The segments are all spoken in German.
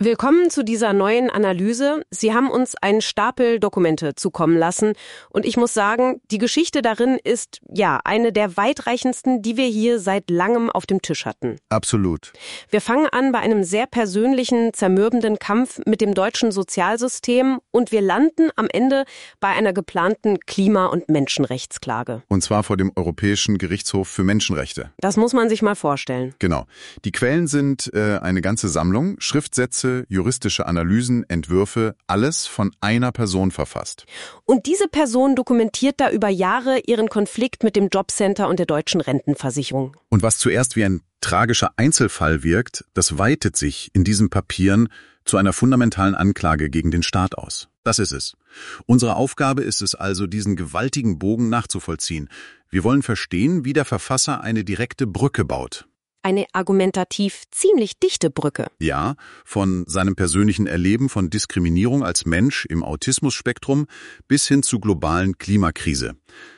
Willkommen zu dieser neuen Analyse. Sie haben uns einen Stapel Dokumente zukommen lassen und ich muss sagen, die Geschichte darin ist ja eine der weitreichendsten, die wir hier seit langem auf dem Tisch hatten. Absolut. Wir fangen an bei einem sehr persönlichen, zermürbenden Kampf mit dem deutschen Sozialsystem und wir landen am Ende bei einer geplanten Klima- und Menschenrechtsklage. Und zwar vor dem Europäischen Gerichtshof für Menschenrechte. Das muss man sich mal vorstellen. Genau. Die Quellen sind eine ganze Sammlung, Schriftsätze, juristische Analysen, Entwürfe, alles von einer Person verfasst. Und diese Person dokumentiert da über Jahre ihren Konflikt mit dem Jobcenter und der deutschen Rentenversicherung. Und was zuerst wie ein tragischer Einzelfall wirkt, das weitet sich in diesen Papieren zu einer fundamentalen Anklage gegen den Staat aus. Das ist es. Unsere Aufgabe ist es also, diesen gewaltigen Bogen nachzuvollziehen. Wir wollen verstehen, wie der Verfasser eine direkte Brücke baut. Eine argumentativ ziemlich dichte Brücke. Ja, von seinem persönlichen Erleben von Diskriminierung als Mensch im Autismusspektrum bis hin zur globalen Klimakrise.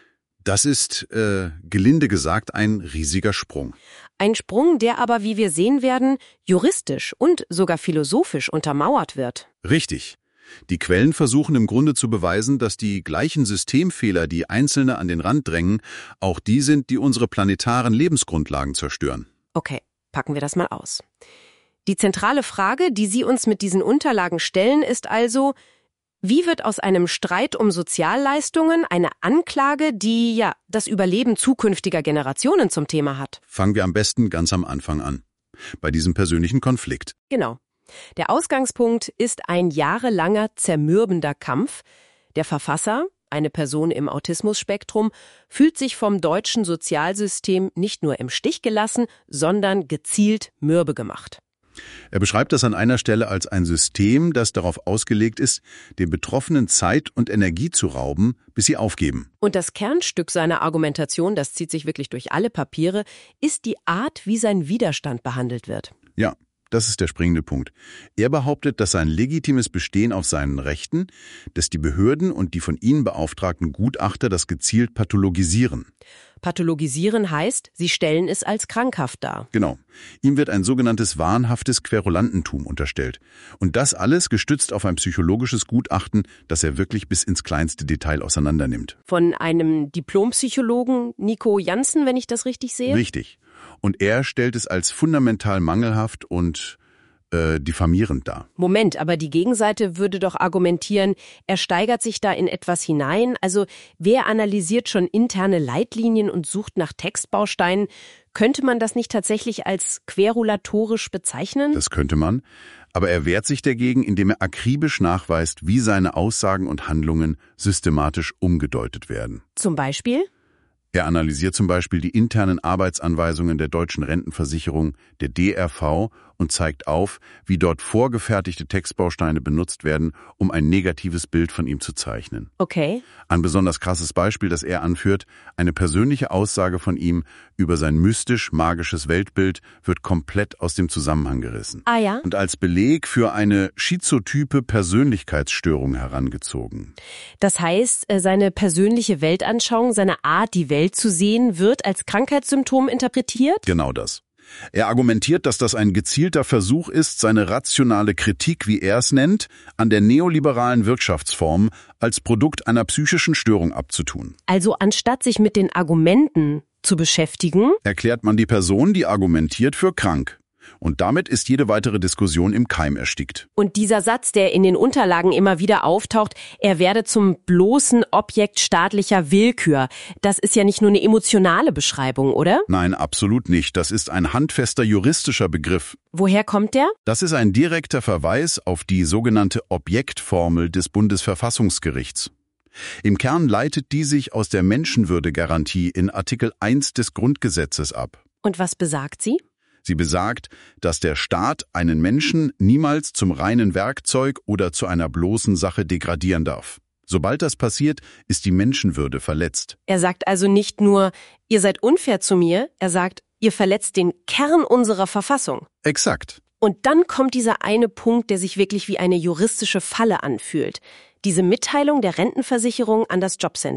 Das ist, gelinde gesagt, ein riesiger Sprung. Ein Sprung, der aber, wie wir sehen werden, juristisch und sogar philosophisch untermauert wird. Richtig. Die Quellen versuchen im Grunde zu beweisen, dass die gleichen Systemfehler, die Einzelne an den Rand drängen, auch die sind, die unsere planetaren Lebensgrundlagen zerstören. Okay, packen wir das mal aus. Die zentrale Frage, die Sie uns mit diesen Unterlagen stellen, ist also, wie wird aus einem Streit um Sozialleistungen eine Anklage, die ja das Überleben zukünftiger Generationen zum Thema hat? Fangen wir am besten ganz am Anfang an, bei diesem persönlichen Konflikt. Genau. Der Ausgangspunkt ist ein jahrelanger zermürbender Kampf. Der Verfasser, eine Person im Autismusspektrum, fühlt sich vom deutschen Sozialsystem nicht nur im Stich gelassen, sondern gezielt mürbe gemacht. Er beschreibt das an einer Stelle als ein System, das darauf ausgelegt ist, den Betroffenen Zeit und Energie zu rauben, bis sie aufgeben. Und das Kernstück seiner Argumentation, das zieht sich wirklich durch alle Papiere, ist die Art, wie sein Widerstand behandelt wird. Ja. Das ist der springende Punkt. Er behauptet, dass sein legitimes Bestehen auf seinen Rechten, dass die Behörden und die von ihnen beauftragten Gutachter das gezielt pathologisieren. Pathologisieren heißt, sie stellen es als krankhaft dar. Genau. Ihm wird ein sogenanntes wahnhaftes Querulantentum unterstellt. Und das alles gestützt auf ein psychologisches Gutachten, das er wirklich bis ins kleinste Detail auseinandernimmt. Von einem Diplompsychologen, Nico Janssen, wenn ich das richtig sehe? Richtig. Und er stellt es als fundamental mangelhaft und diffamierend dar. Moment, aber die Gegenseite würde doch argumentieren, er steigert sich da in etwas hinein. Also wer analysiert schon interne Leitlinien und sucht nach Textbausteinen? Könnte man das nicht tatsächlich als querulatorisch bezeichnen? Das könnte man. Aber er wehrt sich dagegen, indem er akribisch nachweist, wie seine Aussagen und Handlungen systematisch umgedeutet werden. Zum Beispiel? Er analysiert zum Beispiel die internen Arbeitsanweisungen der deutschen Rentenversicherung, der DRV, und zeigt auf, wie dort vorgefertigte Textbausteine benutzt werden, um ein negatives Bild von ihm zu zeichnen. Okay. Ein besonders krasses Beispiel, das er anführt, eine persönliche Aussage von ihm über sein mystisch-magisches Weltbild wird komplett aus dem Zusammenhang gerissen. Ah ja? Und als Beleg für eine schizotype Persönlichkeitsstörung herangezogen. Das heißt, seine persönliche Weltanschauung, seine Art, die Welt zu sehen, wird als Krankheitssymptom interpretiert? Genau das. Er argumentiert, dass das ein gezielter Versuch ist, seine rationale Kritik, wie er es nennt, an der neoliberalen Wirtschaftsform als Produkt einer psychischen Störung abzutun. Also anstatt sich mit den Argumenten zu beschäftigen, erklärt man die Person, die argumentiert, für krank. Und damit ist jede weitere Diskussion im Keim erstickt. Und dieser Satz, der in den Unterlagen immer wieder auftaucht, er werde zum bloßen Objekt staatlicher Willkür. Das ist ja nicht nur eine emotionale Beschreibung, oder? Nein, absolut nicht. Das ist ein handfester juristischer Begriff. Woher kommt der? Das ist ein direkter Verweis auf die sogenannte Objektformel des Bundesverfassungsgerichts. Im Kern leitet die sich aus der Menschenwürdegarantie in Artikel 1 des Grundgesetzes ab. Und was besagt sie? Sie besagt, dass der Staat einen Menschen niemals zum reinen Werkzeug oder zu einer bloßen Sache degradieren darf. Sobald das passiert, ist die Menschenwürde verletzt. Er sagt also nicht nur, ihr seid unfair zu mir, er sagt, ihr verletzt den Kern unserer Verfassung. Exakt. Und dann kommt dieser eine Punkt, der sich wirklich wie eine juristische Falle anfühlt. Diese Mitteilung der Rentenversicherung an das Jobcenter.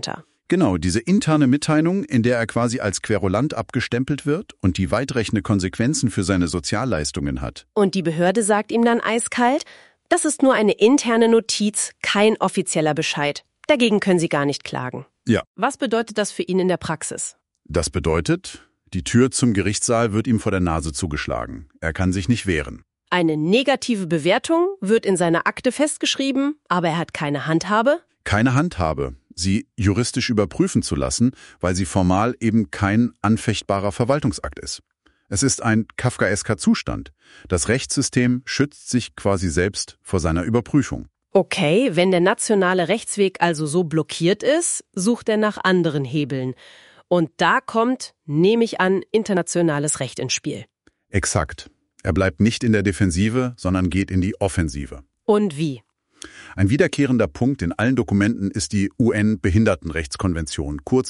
Genau, diese interne Mitteilung, in der er quasi als Querulant abgestempelt wird und die weitreichende Konsequenzen für seine Sozialleistungen hat. Und die Behörde sagt ihm dann eiskalt, das ist nur eine interne Notiz, kein offizieller Bescheid. Dagegen können Sie gar nicht klagen. Ja. Was bedeutet das für ihn in der Praxis? Das bedeutet, die Tür zum Gerichtssaal wird ihm vor der Nase zugeschlagen. Er kann sich nicht wehren. Eine negative Bewertung wird in seiner Akte festgeschrieben, aber er hat keine Handhabe? Keine Handhabe, sie juristisch überprüfen zu lassen, weil sie formal eben kein anfechtbarer Verwaltungsakt ist. Es ist ein kafkaesker Zustand. Das Rechtssystem schützt sich quasi selbst vor seiner Überprüfung. Okay, wenn der nationale Rechtsweg also so blockiert ist, sucht er nach anderen Hebeln. Und da kommt, nehme ich an, internationales Recht ins Spiel. Exakt. Er bleibt nicht in der Defensive, sondern geht in die Offensive. Und wie? Ein wiederkehrender Punkt in allen Dokumenten ist die UN-Behindertenrechtskonvention, kurz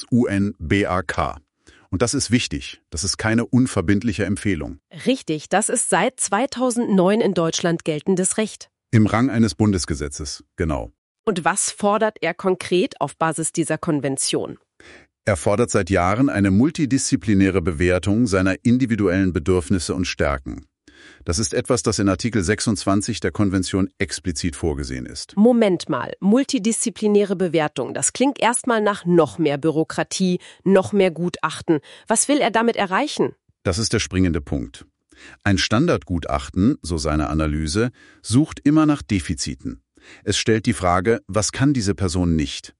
UNBAK. Und das ist wichtig. Das ist keine unverbindliche Empfehlung. Richtig, das ist seit 2009 in Deutschland geltendes Recht. Im Rang eines Bundesgesetzes, genau. Und was fordert er konkret auf Basis dieser Konvention? Er fordert seit Jahren eine multidisziplinäre Bewertung seiner individuellen Bedürfnisse und Stärken. Das ist etwas, das in Artikel 26 der Konvention explizit vorgesehen ist. Moment mal, multidisziplinäre Bewertung, das klingt erstmal nach noch mehr Bürokratie, noch mehr Gutachten. Was will er damit erreichen? Das ist der springende Punkt. Ein Standardgutachten, so seine Analyse, sucht immer nach Defiziten. Es stellt die Frage, was kann diese Person nicht?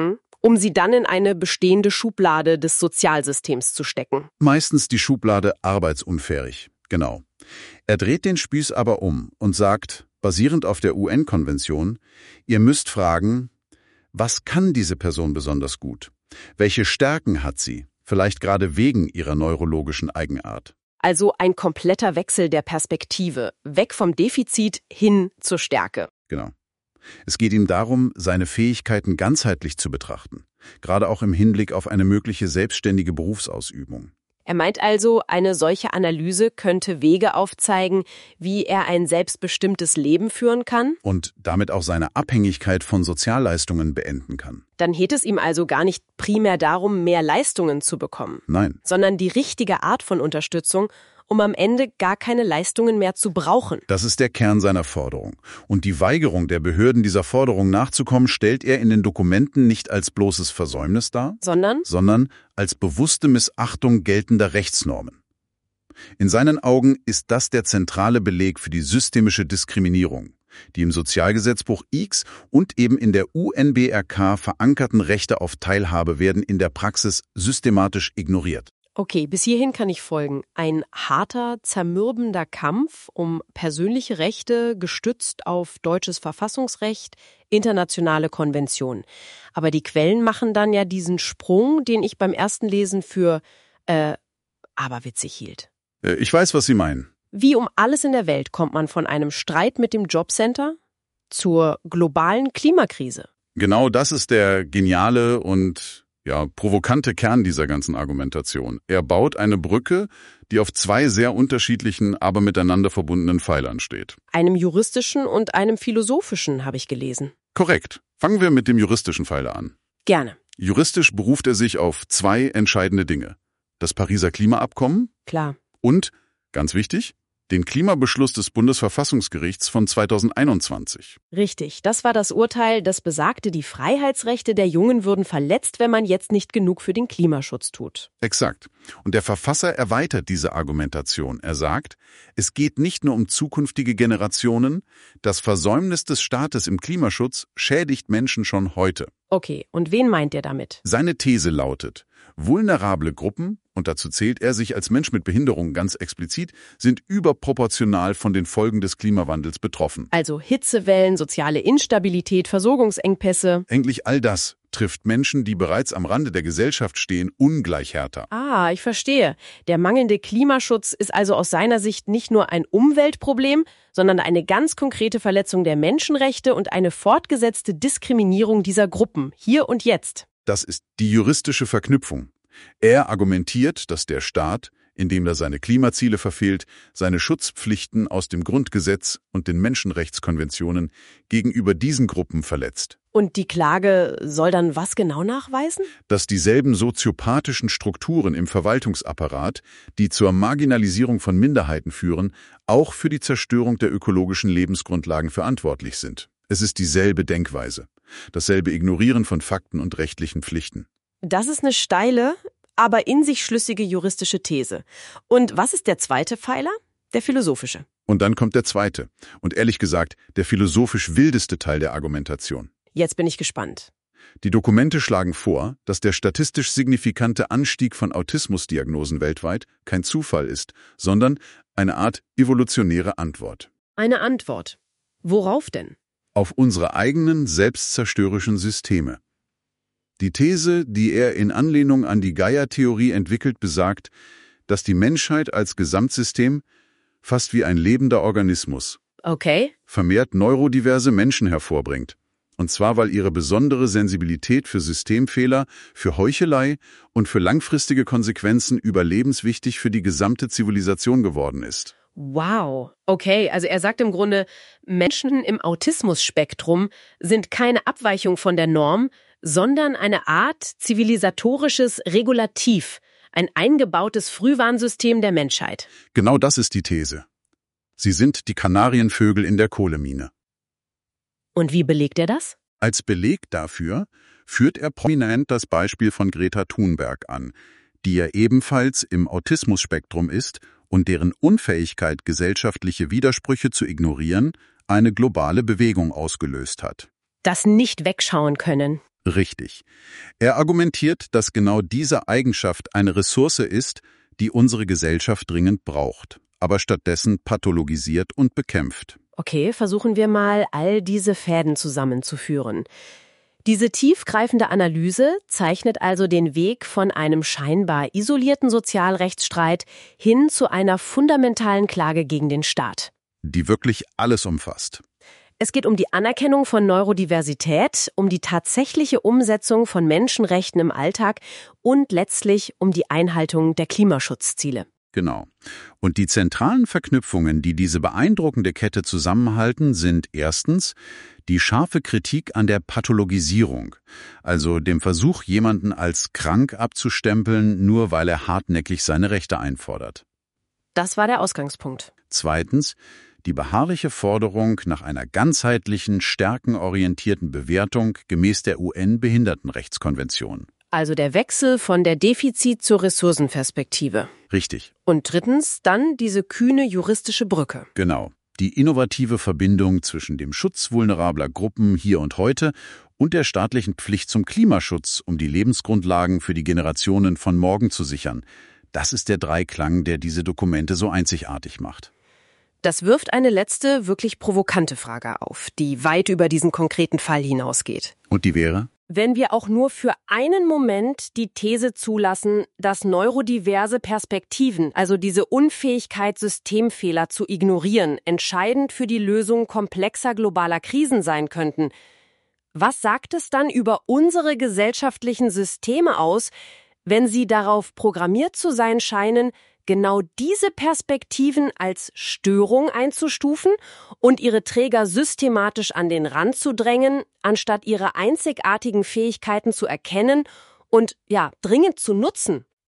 Um sie dann in eine bestehende Schublade des Sozialsystems zu stecken. Meistens die Schublade arbeitsunfähig, genau. Er dreht den Spieß aber um und sagt, basierend auf der UN-Konvention, ihr müsst fragen, was kann diese Person besonders gut? Welche Stärken hat sie? Vielleicht gerade wegen ihrer neurologischen Eigenart. Also ein kompletter Wechsel der Perspektive, weg vom Defizit hin zur Stärke. Genau. Es geht ihm darum, seine Fähigkeiten ganzheitlich zu betrachten, gerade auch im Hinblick auf eine mögliche selbstständige Berufsausübung. Er meint also, eine solche Analyse könnte Wege aufzeigen, wie er ein selbstbestimmtes Leben führen kann. Und damit auch seine Abhängigkeit von Sozialleistungen beenden kann. Dann geht es ihm also gar nicht primär darum, mehr Leistungen zu bekommen. Nein. Sondern die richtige Art von Unterstützung, um am Ende gar keine Leistungen mehr zu brauchen. Das ist der Kern seiner Forderung. Und die Weigerung der Behörden, dieser Forderung nachzukommen, stellt er in den Dokumenten nicht als bloßes Versäumnis dar, sondern als bewusste Missachtung geltender Rechtsnormen. In seinen Augen ist das der zentrale Beleg für die systemische Diskriminierung, die im Sozialgesetzbuch X und eben in der UNBRK verankerten Rechte auf Teilhabe werden in der Praxis systematisch ignoriert. Okay, bis hierhin kann ich folgen. Ein harter, zermürbender Kampf um persönliche Rechte, gestützt auf deutsches Verfassungsrecht, internationale Konventionen. Aber die Quellen machen dann ja diesen Sprung, den ich beim ersten Lesen für aberwitzig hielt. Ich weiß, was Sie meinen. Wie um alles in der Welt kommt man von einem Streit mit dem Jobcenter zur globalen Klimakrise? Genau das ist der geniale und provokante Kern dieser ganzen Argumentation. Er baut eine Brücke, die auf zwei sehr unterschiedlichen, aber miteinander verbundenen Pfeilern steht. Einem juristischen und einem philosophischen, habe ich gelesen. Korrekt. Fangen wir mit dem juristischen Pfeiler an. Gerne. Juristisch beruft er sich auf zwei entscheidende Dinge. Das Pariser Klimaabkommen. Klar. Und, ganz wichtig, den Klimabeschluss des Bundesverfassungsgerichts von 2021. Richtig, das war das Urteil, das besagte, die Freiheitsrechte der Jungen würden verletzt, wenn man jetzt nicht genug für den Klimaschutz tut. Exakt. Und der Verfasser erweitert diese Argumentation. Er sagt, es geht nicht nur um zukünftige Generationen, das Versäumnis des Staates im Klimaschutz schädigt Menschen schon heute. Okay, und wen meint er damit? Seine These lautet, vulnerable Gruppen, und dazu zählt er sich als Mensch mit Behinderung ganz explizit, sind überproportional von den Folgen des Klimawandels betroffen. Also Hitzewellen, soziale Instabilität, Versorgungsengpässe. Eigentlich all das trifft Menschen, die bereits am Rande der Gesellschaft stehen, ungleich härter. Ah, ich verstehe. Der mangelnde Klimaschutz ist also aus seiner Sicht nicht nur ein Umweltproblem, sondern eine ganz konkrete Verletzung der Menschenrechte und eine fortgesetzte Diskriminierung dieser Gruppen, hier und jetzt. Das ist die juristische Verknüpfung. Er argumentiert, dass der Staat, indem er seine Klimaziele verfehlt, seine Schutzpflichten aus dem Grundgesetz und den Menschenrechtskonventionen gegenüber diesen Gruppen verletzt. Und die Klage soll dann was genau nachweisen? Dass dieselben soziopathischen Strukturen im Verwaltungsapparat, die zur Marginalisierung von Minderheiten führen, auch für die Zerstörung der ökologischen Lebensgrundlagen verantwortlich sind. Es ist dieselbe Denkweise, dasselbe Ignorieren von Fakten und rechtlichen Pflichten. Das ist eine steile, aber in sich schlüssige juristische These. Und was ist der zweite Pfeiler? Der philosophische. Und dann kommt der zweite und ehrlich gesagt der philosophisch wildeste Teil der Argumentation. Jetzt bin ich gespannt. Die Dokumente schlagen vor, dass der statistisch signifikante Anstieg von Autismusdiagnosen weltweit kein Zufall ist, sondern eine Art evolutionäre Antwort. Eine Antwort. Worauf denn? Auf unsere eigenen selbstzerstörerischen Systeme. Die These, die er in Anlehnung an die Gaia-Theorie entwickelt, besagt, dass die Menschheit als Gesamtsystem, fast wie ein lebender Organismus, vermehrt neurodiverse Menschen hervorbringt. Und zwar, weil ihre besondere Sensibilität für Systemfehler, für Heuchelei und für langfristige Konsequenzen überlebenswichtig für die gesamte Zivilisation geworden ist. Wow. Okay, also er sagt im Grunde, Menschen im Autismus-Spektrum sind keine Abweichung von der Norm, sondern eine Art zivilisatorisches Regulativ, ein eingebautes Frühwarnsystem der Menschheit. Genau das ist die These. Sie sind die Kanarienvögel in der Kohlemine. Und wie belegt er das? Als Beleg dafür führt er prominent das Beispiel von Greta Thunberg an, die ja ebenfalls im Autismus-Spektrum ist und deren Unfähigkeit, gesellschaftliche Widersprüche zu ignorieren, eine globale Bewegung ausgelöst hat. Das nicht wegschauen können. Richtig. Er argumentiert, dass genau diese Eigenschaft eine Ressource ist, die unsere Gesellschaft dringend braucht, aber stattdessen pathologisiert und bekämpft. Okay, versuchen wir mal, all diese Fäden zusammenzuführen. Diese tiefgreifende Analyse zeichnet also den Weg von einem scheinbar isolierten Sozialrechtsstreit hin zu einer fundamentalen Klage gegen den Staat. Die wirklich alles umfasst. Es geht um die Anerkennung von Neurodiversität, um die tatsächliche Umsetzung von Menschenrechten im Alltag und letztlich um die Einhaltung der Klimaschutzziele. Genau. Und die zentralen Verknüpfungen, die diese beeindruckende Kette zusammenhalten, sind erstens die scharfe Kritik an der Pathologisierung, also dem Versuch, jemanden als krank abzustempeln, nur weil er hartnäckig seine Rechte einfordert. Das war der Ausgangspunkt. Zweitens die beharrliche Forderung nach einer ganzheitlichen, stärkenorientierten Bewertung gemäß der UN-Behindertenrechtskonvention. Also der Wechsel von der Defizit- zur Ressourcenperspektive. Richtig. Und drittens dann diese kühne juristische Brücke. Genau. Die innovative Verbindung zwischen dem Schutz vulnerabler Gruppen hier und heute und der staatlichen Pflicht zum Klimaschutz, um die Lebensgrundlagen für die Generationen von morgen zu sichern. Das ist der Dreiklang, der diese Dokumente so einzigartig macht. Das wirft eine letzte, wirklich provokante Frage auf, die weit über diesen konkreten Fall hinausgeht. Und die wäre? Wenn wir auch nur für einen Moment die These zulassen, dass neurodiverse Perspektiven, also diese Unfähigkeit, Systemfehler zu ignorieren, entscheidend für die Lösung komplexer globaler Krisen sein könnten, was sagt es dann über unsere gesellschaftlichen Systeme aus, wenn sie darauf programmiert zu sein scheinen, genau diese Perspektiven als Störung einzustufen und ihre Träger systematisch an den Rand zu drängen, anstatt ihre einzigartigen Fähigkeiten zu erkennen und dringend zu nutzen,